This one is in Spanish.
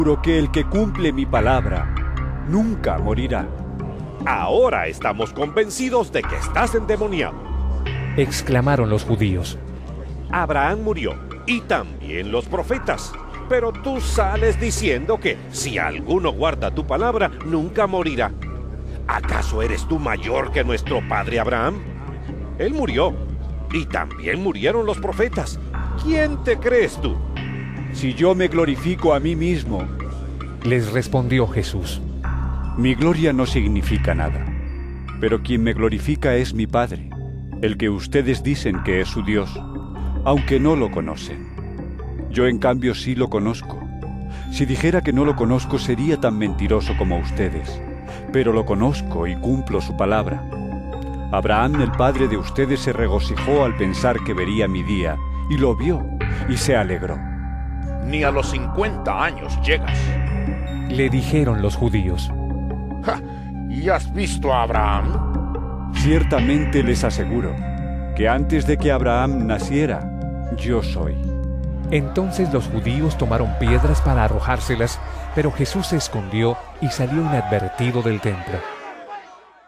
Juro que el que cumple mi palabra nunca morirá. Ahora estamos convencidos de que estás endemoniado, exclamaron los judíos. Abraham murió, y también los profetas. Pero tú sales diciendo que si alguno guarda tu palabra, nunca morirá. ¿Acaso eres tú mayor que nuestro padre Abraham? Él murió, y también murieron los profetas. ¿Quién te crees tú? Si yo me glorifico a mí mismo, les respondió Jesús, mi gloria no significa nada. Pero quien me glorifica es mi Padre, el que ustedes dicen que es su Dios, aunque no lo conocen. Yo en cambio sí lo conozco. Si dijera que no lo conozco sería tan mentiroso como ustedes, pero lo conozco y cumplo su palabra. Abraham, el padre de ustedes, se regocijó al pensar que vería mi día, y lo vio, y se alegró. Ni a los 50 años llegas, le dijeron los judíos. ¡Ja! ¿Y has visto a Abraham? Ciertamente les aseguro que antes de que Abraham naciera, yo soy. Entonces los judíos tomaron piedras para arrojárselas, pero Jesús se escondió y salió inadvertido del templo.